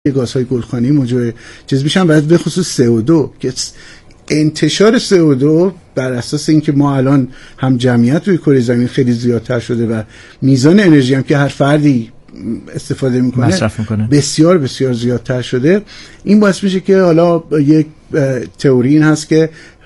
گازهای گلخانه‌ای موجب چیز میشن و به خصوص CO2 که انتشار CO2 بر اساس اینکه ما الان هم جمعیت روی کره زمین خیلی زیادتر شده و میزان انرژی هم که هر فردی استفاده میکنه مصرف میکنه بسیار بسیار زیادتر شده. این باعث میشه که حالا یک تئوری این هست که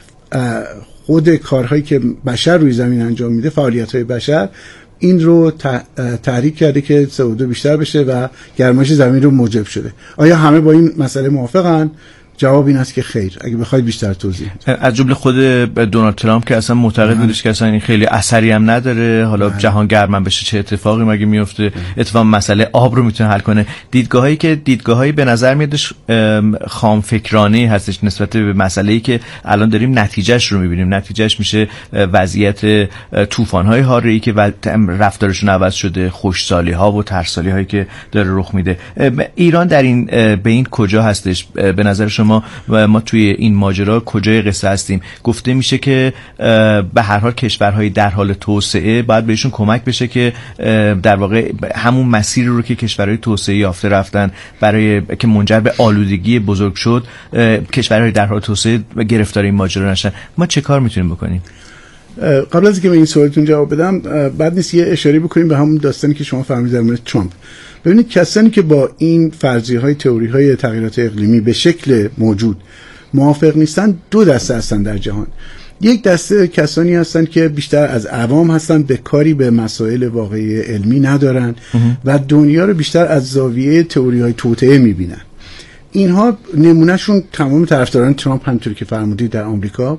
خود کارهایی که بشر روی زمین انجام میده، فعالیت‌های بشر، این رو تحریک کرده که CO2 بیشتر بشه و گرمایش زمین رو موجب شده. آیا همه با این مسئله موافقن؟ جواب این است که خیر. اگه بخواید بیشتر توضیح. از جمله خود دونالد ترامپ که اصلا معتقد بودش که اصلا این خیلی اثری هم نداره، حالا جهان گرم بشه چه اتفاقی مگه میفته، اتفاقا مسئله آب رو میتونه حل کنه. دیدگاهایی به نظر میادش خام فکرانه هستش نسبت به مسئله‌ای که الان داریم نتیجهش رو میبینیم. نتیجهش میشه وضعیت طوفان‌های حاره‌ای که رفتارشون عوض شده، خشکسالی‌ها و ترسالی‌هایی که داره رخ میده. ایران در این به این کجا هستش به نظر شما؟ ما توی این ماجرا کجای قصه هستیم؟ گفته میشه که به هر حال کشورهای در حال توسعه باید بهشون کمک بشه که در واقع همون مسیر رو که کشورهای توسعه یافته رفتن برای که منجر به آلودگی بزرگ شد، کشورهای در حال توسعه گرفتار این ماجرا نشن. ما چه کار میتونیم بکنیم؟ قبل از اینکه به این سوالتون جواب بدم، بعد نیست یه اشاره بکنیم به همون داستانی که شما فرمودید در مورد ترامپ. ببینید کسانی که با این فرضیه‌های تئوری‌های تغییرات اقلیمی به شکل موجود موافق نیستن دو دسته هستن در جهان. یک دسته کسانی هستن که بیشتر از عوام هستن، به کاری به مسائل واقعی علمی ندارن و دنیا رو بیشتر از زاویه تئوری‌های توطئه می‌بینن. اینها نمونهشون تمام طرفداران ترامپ همونطوری که فرمودید در آمریکا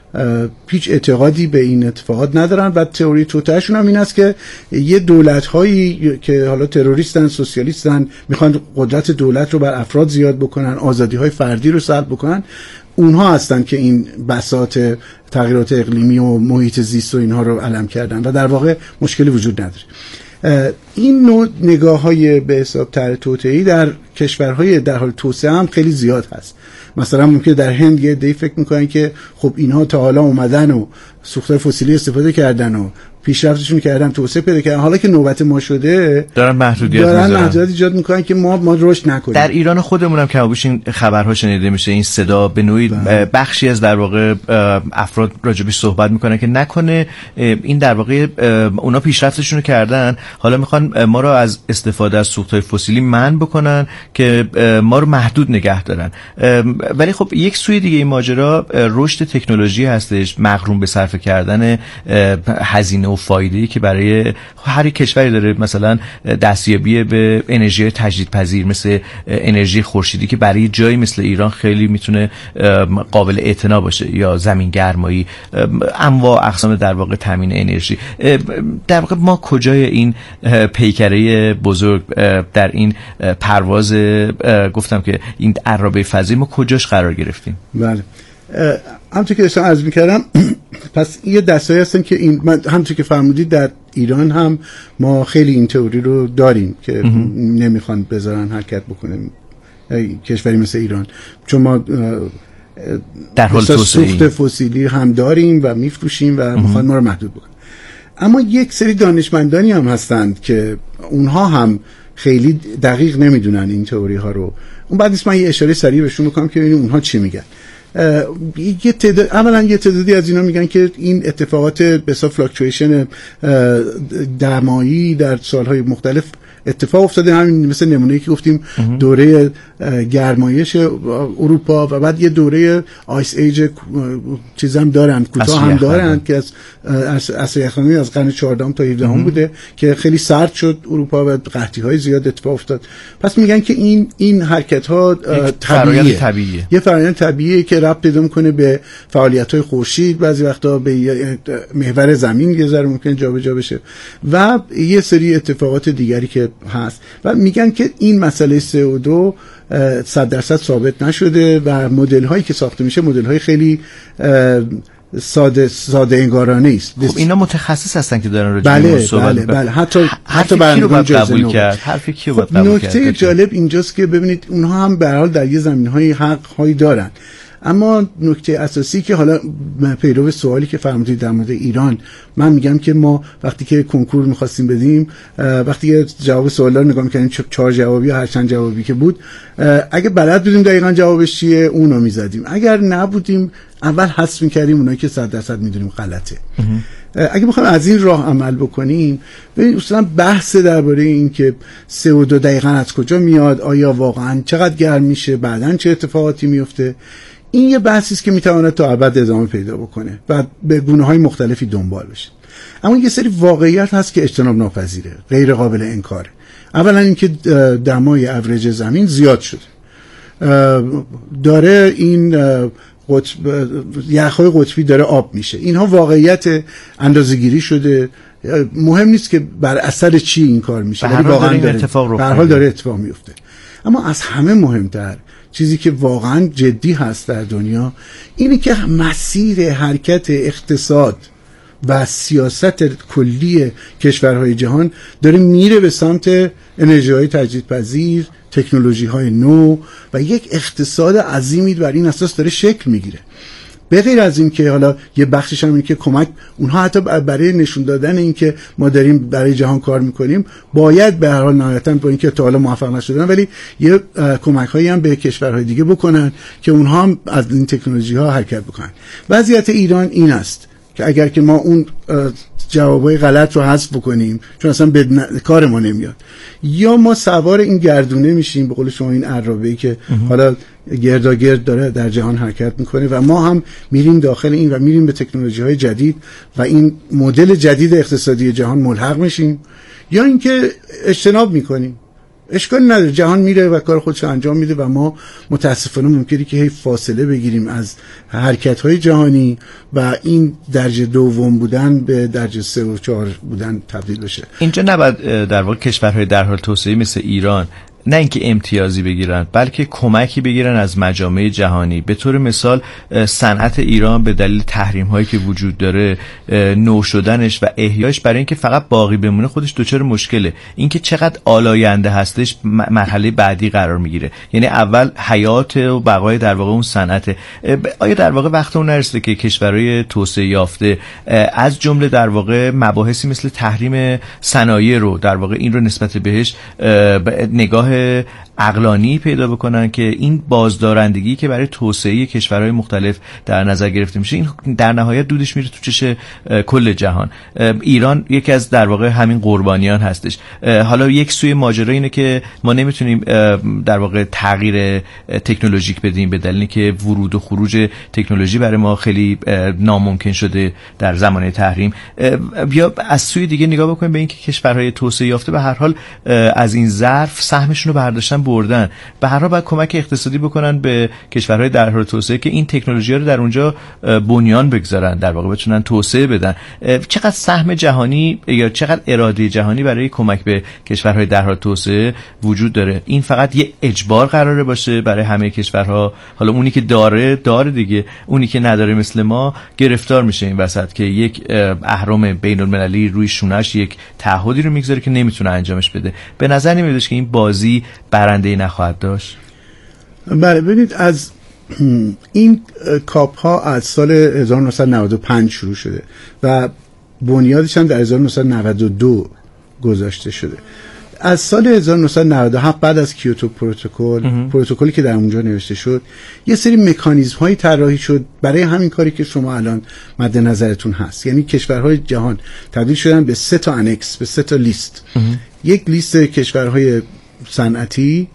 هیچ اعتقادی به این اتفاقات ندارن و تئوری توطئه‌شون هم این است که یه دولت‌هایی که حالا تروریستن، سوسیالیستن، میخوان قدرت دولت رو بر افراد زیاد بکنن، آزادی‌های فردی رو سلب بکنن، اونها هستن که این بساط تغییرات اقلیمی و محیط زیست و اینها رو علم کردن و در واقع مشکلی وجود نداره. این نوع نگاه‌های به حساب طرح توطئه‌ای در کشورهای در حال توسعه هم خیلی زیاد هست. مثلا ممکنه در هند یه عده‌ای فکر میکنن که خب اینها تا حالا اومدن و سوختهای فسیلی استفاده کردن و پیشرفتشون کردن، توسعه پیدا کردن، حالا که نوبت ما شده دارن محدودیت ایجاد میکنن که ما رشد نکنیم. در ایران خودمون هم که بیش این خبرها شنیده میشه، این صدا به نوعی بخشی از در واقع افراد راجبش صحبت میکنن که نکنه این در واقع اونا پیشرفتشون رو کردن، حالا میخوان ما رو از استفاده از سوختهای فسیلی منع بکنن که ما رو محدود نگه دارن. ولی خب یک سوی دیگه این ماجرا رشد تکنولوژی هستش، مغروم به صرف کردن هزینه و فایده‌ای که برای هر کشوری داره. مثلا دستیابی به انرژی تجدیدپذیر مثل انرژی خورشیدی که برای جایی مثل ایران خیلی میتونه قابل اعتنا باشه، یا زمین گرمایی، انواع اقسام در واقع تامین انرژی. در واقع ما کجای این پیکره بزرگ در این پرواز گفتم که این عرابه فضایی ما کجاش قرار گرفتیم؟ بله، همونطور که داشتم عرض می‌کردم، پس یه دستایی هستن که این همونطور که فرمودید در ایران هم ما خیلی این تئوری رو داریم که نمیخوان بذارن حرکت بکنه کشوری مثل ایران، چون ما در حال توسعه سوخت فسیلی هم داریم و میفروشیم و میخوان ما رو محدود بکنن. اما یک سری دانشمندانی هم هستند که اونها هم خیلی دقیق نمیدونن این تئوری ها رو. اون بعد نیست من یه اشاره سریع بهشون میکنم که ببینیم اونها چی میگن. اولا یه تعدادی از اینا میگن که این اتفاقات به حساب فلاکچویشن دمایی در سالهای مختلف اتفاق افتاده، همین مثل نمونه‌ای که گفتیم دوره گرمایش اروپا و بعد یه دوره آیس ایج چیز هم دارن، کوتاه هم دارن که از عصر یخ‌زمینی از قرن 14 تا 17 بوده که خیلی سرد شد اروپا و قحطی‌های زیاد اتفاق افتاد. پس میگن که این حرکت‌ها طبیعیه، یه فرآیند طبیعیه که ربط پیدا می‌کنه به فعالیت‌های خورشید، بعضی وقتا به محور زمین یه ذره ممکن جابجا بشه و یه سری اتفاقات دیگری که هست و میگن که این مسئله CO2 100% ثابت نشده و مدل هایی که ساخته میشه مدل های خیلی ساده انگارانه است. خب اینا متخصص هستن که دارن راجع به صحبت بله حتی برنامه قبول کرد. حرف کیو باید قبول کرد؟ نکته جالب اینجاست که ببینید اونها هم به هر حال در یه زمین‌های حق‌هایی دارن. اما نکته اساسی که حالا پیرو به سوالی که فرمودید در مورد ایران، من میگم که ما وقتی که کنکور می‌خواستیم بدیم، وقتی که جواب سوالا رو نگاه می‌کردیم 4 جوابی یا هر چند جوابی که بود، اگه بلد بودیم دقیقاً جوابش چیه اونو می‌زدیم، اگر نبودیم اول حذف می‌کردیم اونایی که 100% می‌دونیم غلطه. اگه بخوایم از این راه عمل بکنیم، ببینید اصلا بحث درباره این که CO2 دقیقاً از کجا میاد، آیا واقعاً چقدر گرم میشه، بعداً چه اتفاقاتی میفته، این یه بحثی است که میتواند تا ابد ادامه پیدا بکنه و به گونه‌های مختلفی دنبال بشه. اما یه سری واقعیت هست که اجتناب ناپذیره، غیر قابل انکاره. اولا اینکه دمای اوریج زمین زیاد شده، داره این یخ‌های قطبی داره آب میشه، اینها واقعیت اندازه‌گیری شده. مهم نیست که بر اثر چی این کار میشه، ولی واقعا داره اتفاق میفته. اما از همه مهمتر چیزی که واقعا جدی هست در دنیا اینه که مسیر حرکت اقتصاد و سیاست کلی کشورهای جهان داره میره به سمت انرژی‌های تجدیدپذیر، تکنولوژی‌های نو و یک اقتصاد عظیمی بر این اساس داره شکل میگیره. به غیر از این که حالا یه بخشش هم اینه که کمک اونها حتی برای نشون دادن این که ما داریم برای جهان کار میکنیم باید به هر حال نهایتاً با اینکه تا حالا موفق نشدن ولی یه کمک‌هایی هم به کشورهای دیگه بکنن که اونها هم از این تکنولوژی‌ها حرکت بکنن. وضعیت ایران این است که اگر که ما اون جوابای غلط رو حذف بکنیم چون اصلا به کار ما نمیاد، یا ما سوار این گردونه میشیم، به قول شما این عرابه‌ای که حالا گرداگرد داره در جهان حرکت میکنه و ما هم میریم داخل این و میریم به تکنولوژی‌های جدید و این مدل جدید اقتصادی جهان ملحق میشیم، یا اینکه اجتناب میکنیم. اشکالی نداره، جهان میره و کار خودش انجام میده و ما متاسفانه ممکنه که هی فاصله بگیریم از حرکت‌های جهانی و این درجه دوم بودن به درجه 3 و 4 بودن تبدیل بشه. اینجا نباید در واقع کشورهای در حال توسعه مثل ایران نه اینکه امتیازی بگیرن بلکه کمکی بگیرن از مجامع جهانی. به طور مثال صنعت ایران به دلیل تحریم هایی که وجود داره، نو شدنش و احیاش برای اینکه فقط باقی بمونه خودش دچار مشکله. اینکه چقدر آلاینده هستش مرحله بعدی قرار میگیره، یعنی اول حیات و بقای در واقع اون صنعت. آیا در واقع وقت اون نرسیده که کشورهای توسعه یافته از جمله در واقع مباحثی مثل تحریم صنایع رو در واقع این رو نسبت بهش نگاه عقلانی پیدا بکنن که این بازدارندگی که برای توسعه کشورهای مختلف در نظر گرفته میشه این در نهایت دودش میره تو چش کل جهان. ایران یکی از در واقع همین قربانیان هستش. حالا یک سوی ماجرا اینه که ما نمیتونیم در واقع تغییر تکنولوژیک بدیم به دلیلی که ورود و خروج تکنولوژی برای ما خیلی ناممکن شده در زمانه تحریم. یا از سوی دیگه نگاه بکنیم به اینکه کشورهای توسعه یافته به هر حال از این ظرف سهمشون رو برداشتن بردن، به هر حال باید کمک اقتصادی بکنن به کشورهای در حال توسعه که این تکنولوژی‌ها رو در اونجا بنیان بگذارن، در واقع بتونن توسعه بدن. چقدر سهم جهانی یا چقدر اراده جهانی برای کمک به کشورهای در حال توسعه وجود داره؟ این فقط یه اجبار قراره باشه برای همه کشورها؟ حالا اونی که داره دیگه، اونی که نداره مثل ما گرفتار میشه این وسط که یک اهرم بین‌المللی روی شونش یک تعهدی رو میگذاره که نمیتونه انجامش بده. به نظر نمیاد که این بازی برنده نخواهد داشت. بله، ببینید از این کاپ ها از سال 1995 شروع شده و بنیادش هم در 1992 گذاشته شده. از سال 1997 بعد از کیوتو پروتکلی که در اونجا نوشته شد یه سری مکانیزم هایی طراحی شد برای همین کاری که شما الان مد نظرتون هست. یعنی کشورهای جهان تبدیل شدن به 3 تا انکس، به 3 تا لیست. یک لیست کشورهای صنعتی،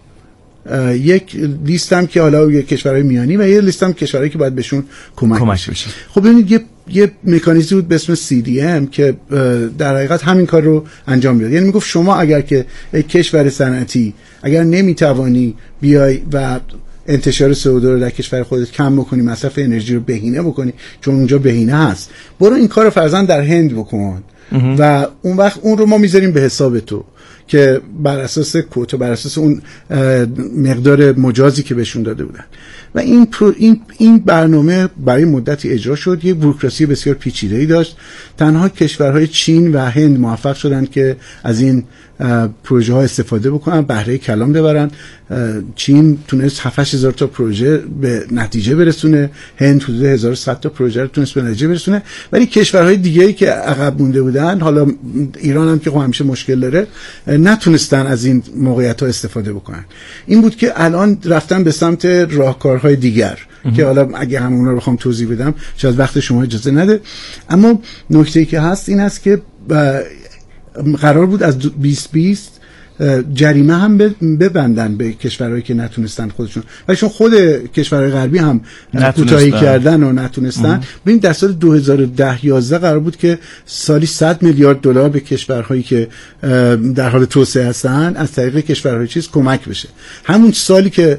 یک لیست هم که حالا یک کشورهای میانی و یک لیست هم کشورهایی که باید بهشون کمک بشه. خب ببینید یه مکانیزمی بود به اسم CDM که در حقیقت همین کار رو انجام میداد. یعنی میگفت شما اگر که یک کشور صنعتی اگر نمیتوانی بیای و انتشار CO2 رو در کشور خودت کم بکنی، مصرف انرژی رو بهینه بکنی چون اونجا بهینه هست، برو این کار رو فرضاً در هند بکن و اون وقت اون رو ما میذاریم به حساب تو که بر اساس کوتا، بر اساس اون مقدار مجازی که بهشون داده بودن و این برنامه برای مدتی اجرا شد. یک بوروکراسی بسیار پیچیده‌ای داشت. تنها کشورهای چین و هند موفق شدند که از این پروژه ها استفاده بکنن، بهره کلام ببرن. چین تونست 7-8 تا پروژه به نتیجه برسونه، هند حدود 1100 تا پروژه رو تونست به نتیجه برسونه، ولی کشورهای دیگه‌ای که عقب مونده بودن، حالا ایران هم که همیشه مشکل داره، نتونستن از این موقعیت ها استفاده بکنن. این بود که الان رفتن به سمت راهکارهای دیگر که حالا اگه همون رو بخوام توضیح بدم شاید وقت شما اجازه نده، اما نکته‌ای که هست این است که قرار بود از 2020 جریمه هم ببندن به کشورهایی که نتونستن خودشون، ولی چون خود کشورهای غربی هم کوتاهی کردن و نتونستن، ببین در سال 2010-11 قرار بود که سالی 100 میلیارد دلار به کشورهایی که در حال توسعه هستن از طریق کشورهای کمک بشه. همون سالی که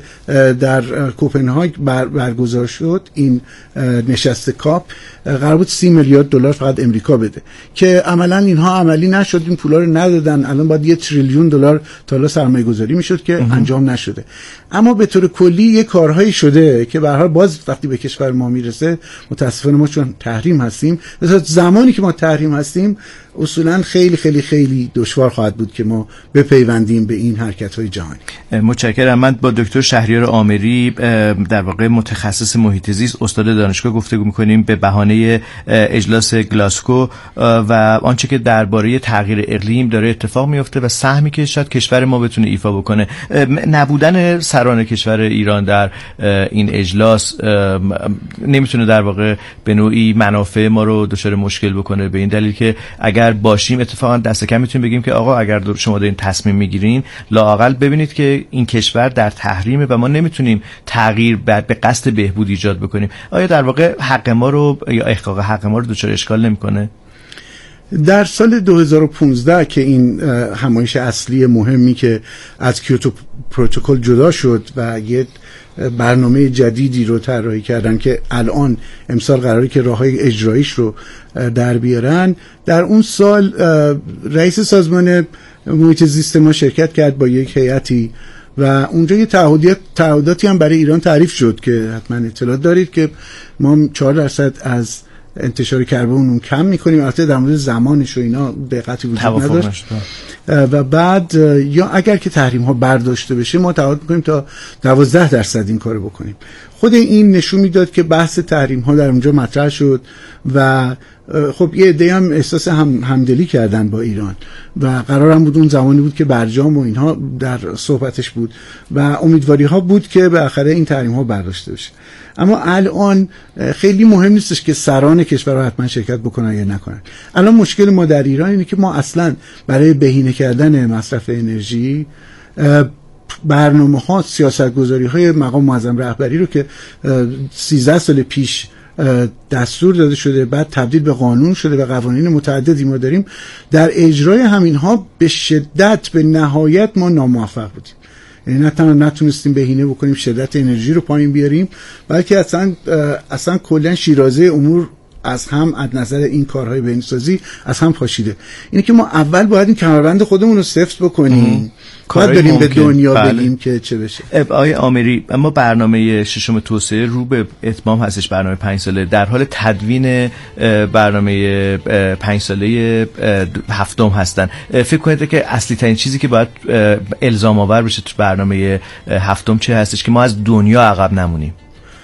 در کوپنهاگ برگزار شد این نشست کاپ، قرار بود 30 میلیارد دلار فقط امریکا بده که عملا اینها عملی نشد، این پولا رو ندادن. الان باید 1 تریلیون دلار تا حالا سرمایه گذاری میشد که انجام نشده. اما به طور کلی یه کارهایی شده که به هر حال باز وقتی به کشور ما میرسه، متاسفانه ما چون تحریم هستیم، مثلا زمانی که ما تحریم هستیم اصولا خیلی خیلی خیلی دشوار خواهد بود که ما بپیوندیم به این حرکت‌های جهانی. متشکرم. من با دکتر شهریار آمری در واقع متخصص محیط زیست، استاد دانشگاه گفتگو می‌کنیم به بهانه اجلاس گلاسکو و آنچه که درباره تغییر اقلیم داره اتفاق میفته و سهمی که شاید کشور ما بتونه ایفا بکنه. نبودن سران کشور ایران در این اجلاس نمیتونه در واقع به نوعی منافع ما رو دچار مشکل بکنه، به این دلیل که اگر باشیم اتفاقا دست کم میتونیم بگیم که آقا اگر شما دارین تصمیم میگیرین لااقل ببینید که این کشور در تحریمه و ما نمیتونیم تغییر به قصد بهبود ایجاد بکنیم. آیا در واقع حق ما رو یا احقاق حق ما رو دچار اشکال نمیکنه؟ در سال 2015 که این همایش اصلی مهمی که از کیوتو پروتکل جدا شد و یک برنامه جدیدی رو طراحی کردن که الان امسال قراره که راههای اجراییش رو در بیارن، در اون سال رئیس سازمان محیط زیست ما شرکت کرد با یک هیئتی و اونجا یه تعهداتی هم برای ایران تعریف شد که حتما اطلاع دارید که ما 4% از انتشار کربن اون کم میکنیم. البته در مورد زمانش و اینا دقتی وجود نداشت و بعد یا اگر که تحریم ها برداشته بشه ما تعهد میکنیم تا 12% این کارو بکنیم. خود این نشون میداد که بحث تحریم ها در اونجا مطرح شد و خب یه عده هم احساس همدلی کردن با ایران و قرارم بود اون زمانی بود که برجام و اینها در صحبتش بود و امیدواری ها بود که بالاخره این تحریم ها برداشته بشه. اما الان خیلی مهم نیستش که سران کشورها حتما شرکت بکنن یا نکنن. الان مشکل ما در ایران اینه که ما اصلا برای بهینه کردن مصرف انرژی برنامه ها، سیاست گذاری های مقام معظم رهبری رو که 13 سال پیش دستور داده شده، بعد تبدیل به قانون شده و قوانین متعددی ما داریم، در اجرای همین ها به شدت به نهایت ما ناموفق بودیم. یعنی نه تنها نتونستیم بهینه بکنیم شدت انرژی رو پایین بیاریم، بلکه اصلا کلا شیرازه امور از هم از نظر این کارهای بهینه‌سازی از هم پاشیده. اینه که ما اول باید این کمربند خودمون رو سفت بکنیم، باید بریم به دنیا بگیم که چه بشه. آقای آمری، اما برنامه ششم توسعه رو به اتمام هستش، برنامه 5 ساله، در حال تدوین برنامه 5 ساله هفتم هستن. فکر کنید که اصلی ترین چیزی که باید الزام آور بشه تو برنامه هفتم چه هستش که ما از دنیا عقب نمونیم؟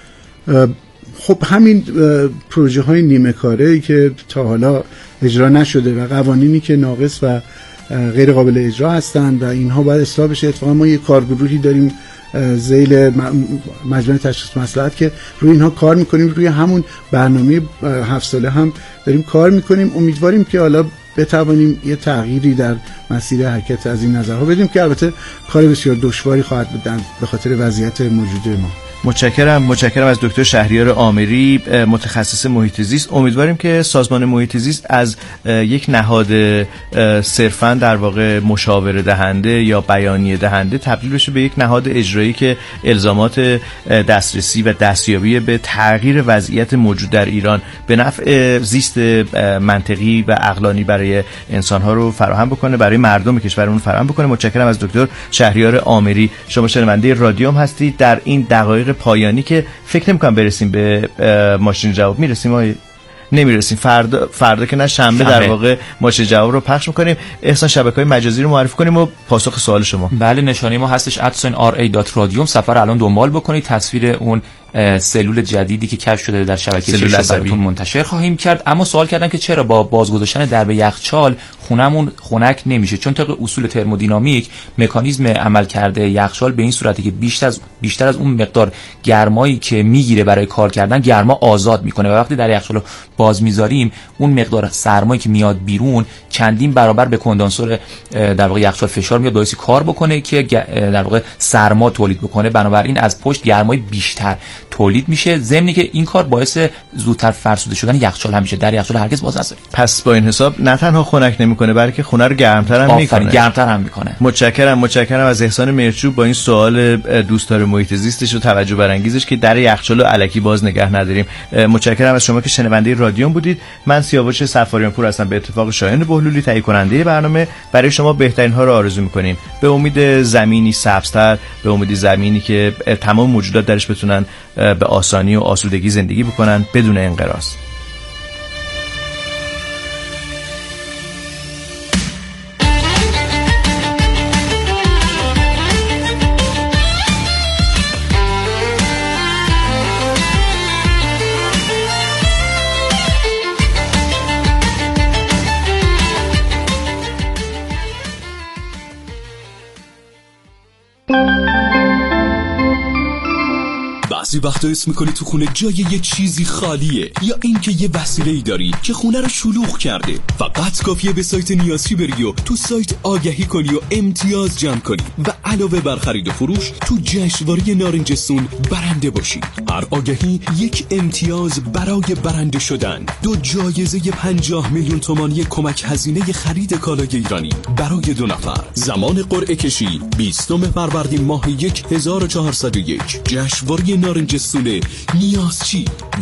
خب همین پروژه های نیمه کاره که تا حالا اجرا نشده و قوانینی که ناقص و غیر قابل اجرا هستند و اینها باید اصلاح بشه. اتفاقا ما یک کارگروهی داریم ذیل مجمع تشخیص مصلحت که روی اینها کار میکنیم، روی همون برنامه 7 ساله هم داریم کار میکنیم. امیدواریم که حالا بتوانیم یه تغییری در مسیر حرکت از این نظرها بدیم که البته کار بسیار دشواری خواهد بود به خاطر وضعیت موجود ما. متشکرم از دکتر شهریار آمری، متخصص محیط زیست. امیدواریم که سازمان محیط زیست از یک نهاد صرفاً در واقع مشاوره دهنده یا بیانیه دهنده تبدیل بشه به یک نهاد اجرایی که الزامات دسترسی و دستیابی به تغییر وضعیت موجود در ایران به نفع زیست منطقی و عقلانی برای برای انسان‌ها رو فراهم بکنه، برای مردم کشورمون فراهم بکنه. متشکرم از دکتر شهریار آمری. شما شنونده رادیوم هستید در این دقایق پایانی که فکر نمی‌کنم برسیم به ماشین جواب. میرسیم نمیرسیم. فردا که نه شنبه در واقع ماشین جواب رو پخش میکنیم. احسان شبکه‌های مجازی رو معرفی کنیم و پاسخ سوال شما. بله، نشانه ما هستش @ra.radium. سفر الان دنبال بکنید. تصویر اون سلول جدیدی که کشف شده در شبکه چشم براتون منتشر خواهیم کرد. اما سوال کردن که چرا با بازگذاشتن درب یخچال خونمون خنک نمیشه؟ چون طبق اصول ترمودینامیک مکانیزم عمل کرده یخچال به این صورتی که بیشتر از اون مقدار گرمایی که میگیره برای کار کردن گرما آزاد میکنه و وقتی در یخچال باز میذاریم اون مقدار سرمایی که میاد بیرون چندین برابر به کندنسور در واقع یخچال فشار میاد، باعث کار بکنه که در واقع سرما تولید بکنه. بنابراین از پشت گرمای بیشتر تولید میشه، ضمن که این کار باعث زودتر فرسوده شدن یخچال هم میشه. در یخچال هرگز باز نذارید. پس با این حساب نه تنها خنک نمیکنه بلکه خونه رو گرمتر هم میکنه. گرمتر هم میکنه. متشکرم از احسان مرچوب با این سوال دوستدار محیط زیستش و توجه برانگیزش که در یخچال الکی باز نگه نداریم. متشکرم از شما که شنونده رادیوم بودید. من سیاوش سفاریان پور هستم. به اتفاق شاهین بهلولی تهیه کننده برنامه برای شما بهترین ها رو آرزو میکنیم. به امید زمینی سبزتر، به امید زمینی که تمام موجودات درش بتونن به آسانی و آسودگی زندگی بکنن بدون انقراض. بعضی وقتا اسم میکنی تو خونه جای یه چیزی خالیه، یا اینکه یه وسیله‌ای داری که خونه رو شلوغ کرده. فقط کافیه به سایت نیازچی بری و تو سایت آگهی کنی و امتیاز جمع کنی و علاوه بر خرید و فروش تو جشنواره نارنجستون برنده باشی. هر آگهی یک امتیاز برای برنده شدن، 2 جایزه 50 میلیون تومانی کمک هزینه خرید کالای ایرانی برای 2 نفر. زمان قرعه کشی 20 فروردین ماه 1401. جشنواره نارنجستون نیازچی.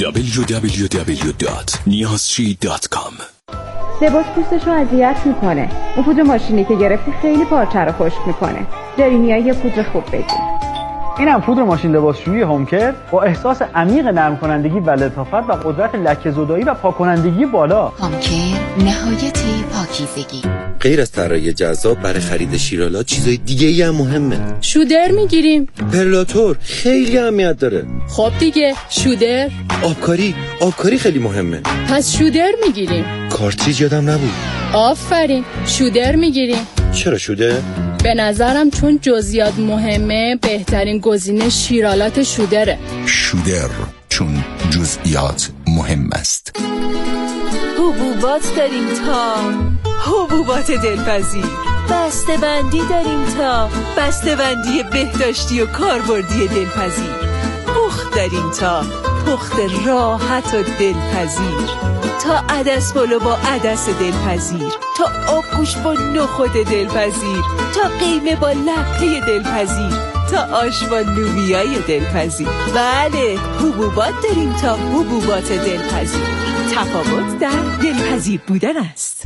www.niyazchi.com. لباس پوستشو اذیت میکنه. اون پودر ماشینی که گرفتی خیلی پارچه رو خشک میکنه. جریمیا یه پودر خوب بگیر. اینم پودر ماشین لباسشویی هومکر با احساس عمیق نرم کنندگی و لطافت و قدرت لکه‌زدایی و پاک کنندگی بالا. هومکر نهایت پاکیزگی. غیر از طراحی جذاب برای خرید شیرالات چیزای دیگه‌ای هم مهمه. شودر میگیریم. پرلاتور خیلی اهمیت داره. خب دیگه شودر. آبکاری خیلی مهمه. پس شودر میگیریم. کارتریج یادم نبود. آفرین، شودر میگیریم. چرا شودر؟ به نظرم چون جزئیات مهمه بهترین گزینه شیرالات شودره. شودر چون جزئیات مهم است. حبوبات داریم تا حبوبات دلپذیر. بسته‌بندی داریم تا بسته‌بندی بهداشتی و کاربردی دلپذیر. پخت داریم تا پخت راحت و دلپذیر. تا عدس پلو با عدس دلپذیر، تا آبگوشت با نخود دلپذیر، تا قیمه با لپه دلپذیر، تا آش با لوبیای دلپذیر. بله، حبوبات داریم تا حبوبات دلپذیر. تفاوت در دلپذیر بودن است.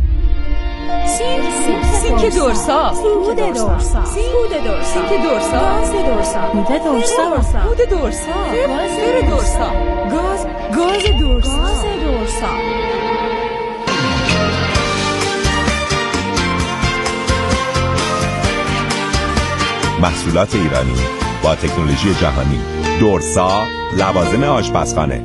سینک دورسا، سود دورسا، سود دورسا، سینک دورسا، گاز دورسا، سود دورسا، سود دورسا، گاز دورسا، گاز دورسا. محصولات ایرانی با تکنولوژی جهانی. دورسا لوازم آشپزخانه.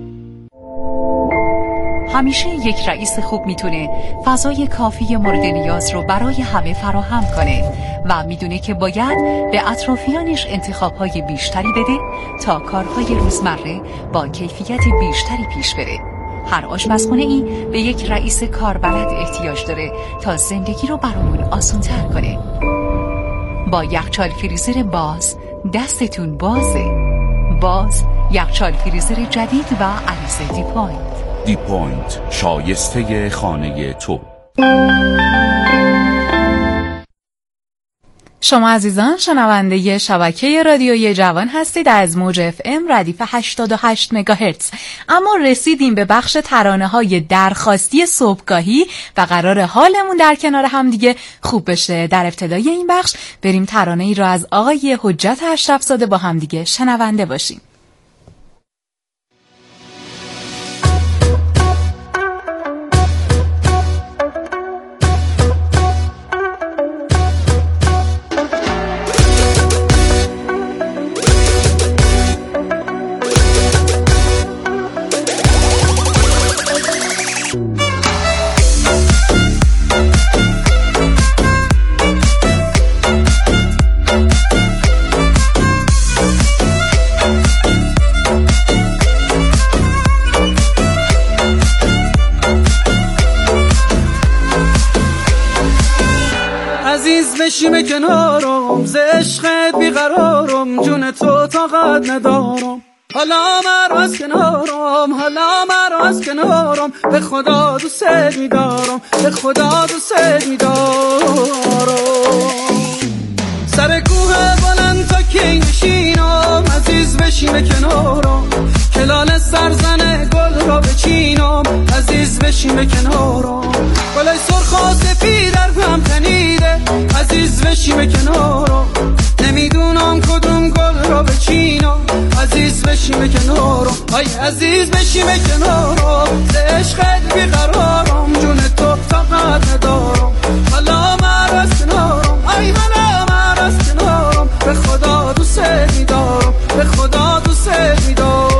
همیشه یک رئیس خوب میتونه فضای کافی مورد نیاز رو برای همه فراهم کنه و میدونه که باید به اطرافیانش انتخابهای بیشتری بده تا کارهای روزمره با کیفیت بیشتری پیش بره. هر آشپزخونه‌ای به یک رئیس کاربلد احتیاج داره تا زندگی رو برامون آسان‌تر کنه. با یخچال فریزر باز دستتون بازه. باز یخچال فریزر جدید و عریض دیپوینت. دیپوینت، شایسته خانه تو. شما عزیزان شنونده شبکه رادیویی جوان هستید از موج FM ردیف 88 مگاهرتز. اما رسیدیم به بخش ترانه‌های درخواستی صبحگاهی و قرار حالمون در کنار هم دیگه خوب بشه. در ابتدای این بخش بریم ترانه‌ای رو از آقای حجت اشرف‌زاده با هم دیگه شنونده باشیم. بشیم کنارم ز عشقت بیقرارم جون تو طاقت ندارم حالا مرا از کنارم به خدا دوست می‌دارم به خدا دوست می‌دارم سر کوه بلند تا کی نشینم عزیز بشیم کنارم کلال سرزن گل را بچینم عزیز بشیم کنارم گلای سرخ و سفید در هم تنیده عزیز بشیم کنارم نمیدونم کدوم گل را بچینم عزیز بشیم کنارم ای عزیز بشیم کنارم ز عشقت بیقرارم جون تو طاقت ندارم حالا مرا از کنارم ای حالا مرا از کنارم به خدا دوست می‌دارم به خدا دوست می‌دارم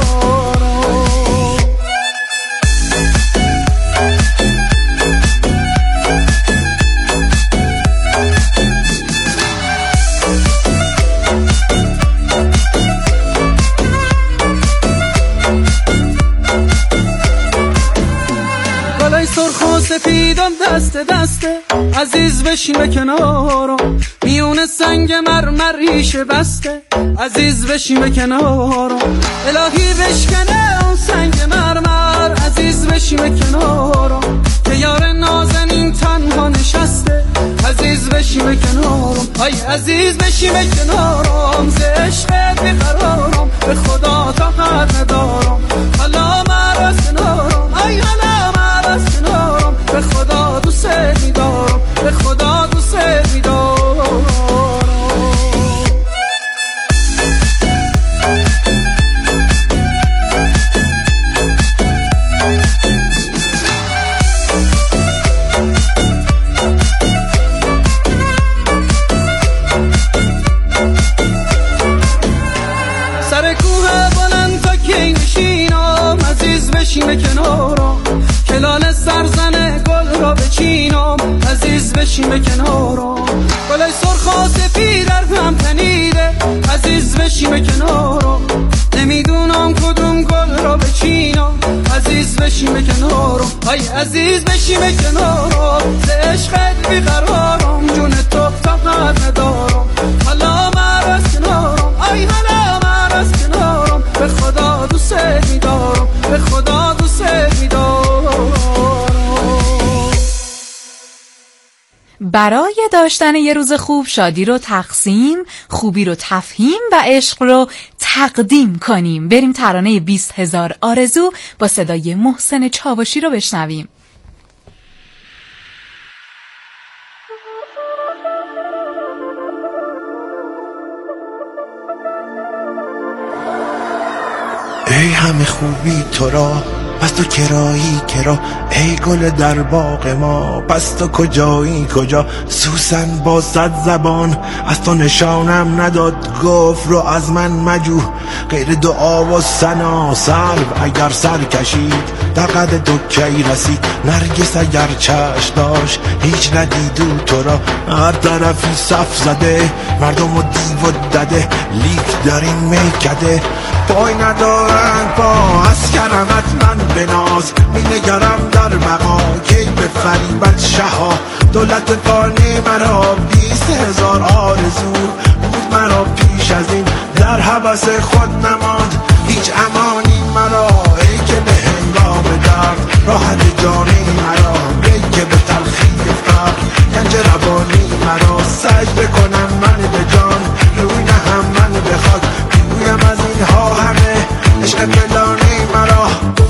سرخ و سفیدم دست دسته عزیز بشیم کنارم میون سنگ مرمر ریشه بسته عزیز بشیم کنارم الهی بشکنه اون سنگ مرمر عزیز بشیم کنارم که یار نازنین تنها نشسته عزیز بشیم کنارم ای عزیز بشیم کنارم ز عشقت بیقرارم به خدا طاقت ندارم حالا مرا از کنارم ای حالا مرا از کنارم به خدا دوست می‌دارم به خدا دوست می‌دارم سر کوه بلند تا کی نشینم عزیز بشیم کنارم کلال سرزن گل را بچینم عزیز بشیم کنارم گلای سرخ و سفید در هم تنیده عزیز بشیم کنارم نمیدونم کدوم گل را بچینم عزیز بشیم کنارم ای عزیز بشیم کنارم ز عشقت بیقرارم جون تو طاقت ندارم حالا مرا از کنارم ای حالا مرا از کنارم به خدا دوست می‌دارم به خدا دوست می‌دارم برای داشتن یه روز خوب شادی رو تقسیم، خوبی رو تفهیم و عشق رو تقدیم کنیم. بریم ترانه 20,000 آرزو با صدای محسن چاوشی رو بشنویم. ای همه خوبی تو را پس تو کرایی کرا ای گل در باغ ما پس تو کجایی کجا سوسن با 100 زبان از تو نشانم نداد گفت رو از من مجو غیر دعا و ثنا سلب اگر سر کشید در قد تو کی رسید نرگس اگر چشم داشت هیچ ندیدو تو را هر طرفی صف زده مردم و دیو و دده لیک در این میکده پای ندارن پا از کرمت من بناز می نگرم در بقا کی به فریبت شها دولت فانی مرا 20,000 آرزو بود مرا پیش از این در حبس خود نماند هیچ امانی مرا ای که به هنگام درد راحت جانی مرا ای که به تلخی فقر گنج روانی مرا سجده کنم من به جان روی نهم من به خاک بگویم از اینها همه عشق فلانی مرا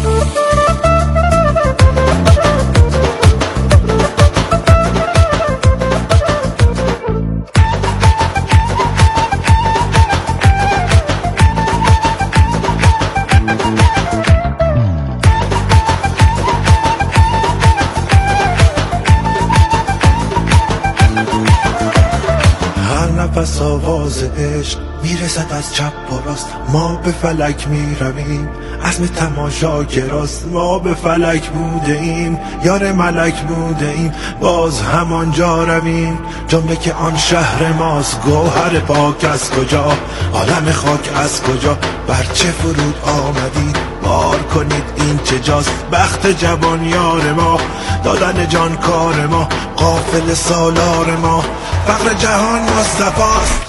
نفس آواز عشق میرسد از چپ و راست ما به فلک میرویم عزم تماشا که راست ما به فلک بوده ایم یار ملک بوده ایم باز همانجا رویم جمله که آن شهر ماست گوهر پاک از کجا عالم خاک از کجا بر چه فرود آمدید بار کنید این چه جاست بخت جوان یار ما دادن جان کار ما قافل سالار ما فقر جهان مصطفاست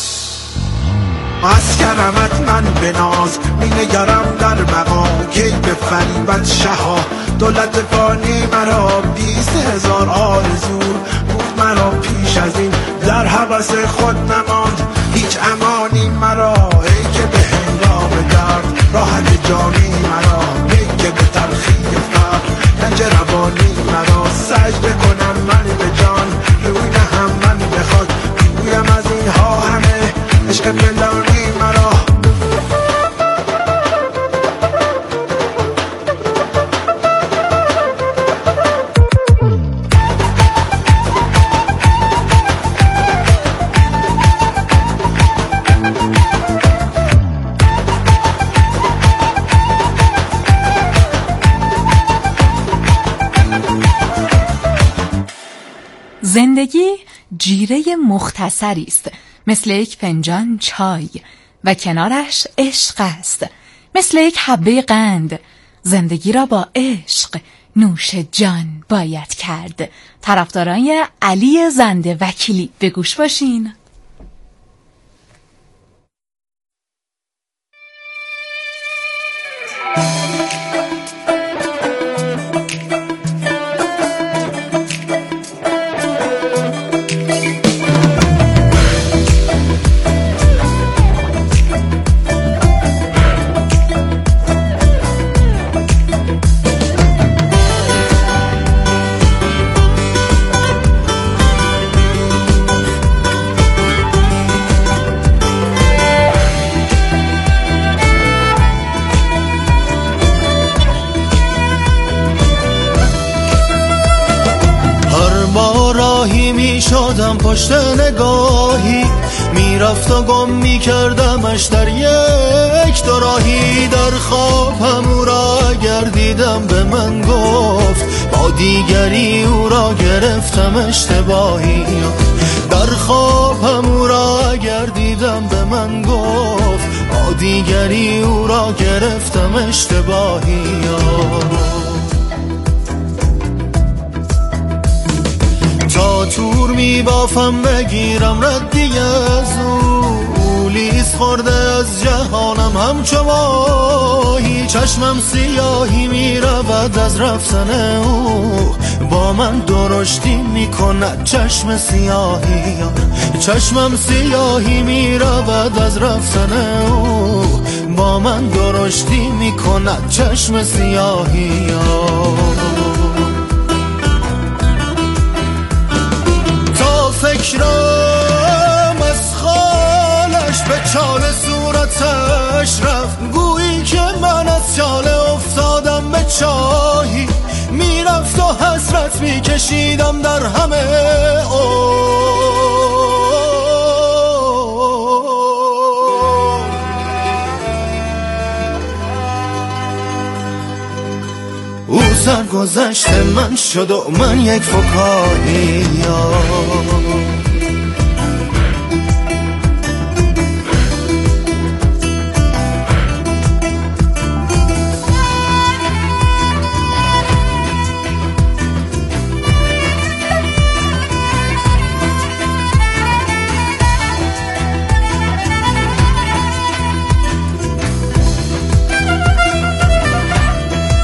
از کرمت من به ناز می نگرم در مقام کی به فریبت شها دولت فانی مرا 20,000 آرزو بود مرا پیش از این در هوس خود نماند هیچ امانی مرا ای که به هنگام درد راحت جانی مرا ای که به تلخی فقر گنج روانی مرا سجده کنم من به جان روی نهم من به خاک بگویم از اینها همه عشق فلانی مرا زندگی جیره مختصری است مثل یک فنجان چای و کنارش عشق است مثل یک حبه قند زندگی را با عشق نوش جان باید کرد. طرفداران علی زنده وکیلی به گوش باشین. شدم پشت نگاهی میرفت و گم میکردمش در یک دو راهی در خواب هم او را گردیدم به من گفت با دیگری او را گرفتم اشتباهی در خواب هم او را گردیدم به من گفت با دیگری او را گرفتم اشتباهی تا تور می بافم بگیرم ردی از او لیز خورده از جهانم همچو ماهی چشمم سیاهی می رود از رفتن او با من درشتی می کند چشم سیاهی چشمم سیاهی می رود از رفتن او با من درشتی می کند چشم سیاهی فکرم از خالش به چال صورتش رفت گویی که من از چاله افتادم به چاهی میرفت و حسرت میکشیدم در همه او سرگذشت من شد و من یک فکاهی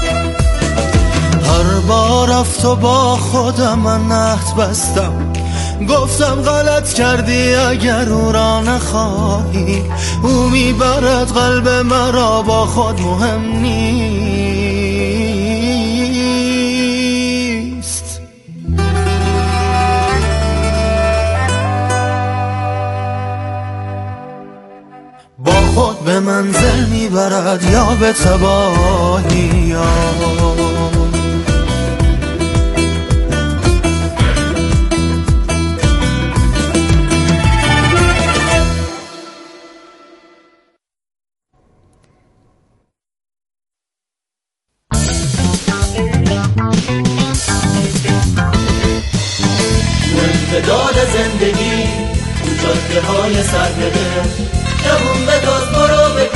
رفت و با خودم من عهد بستم گفتم غلط کردی اگر او را نخواهی، او میبرد قلب مرا با خود مهم نیست. با خود به منزل میبرد یا به تباهی. امتداد زندگی تو جاده های سرپده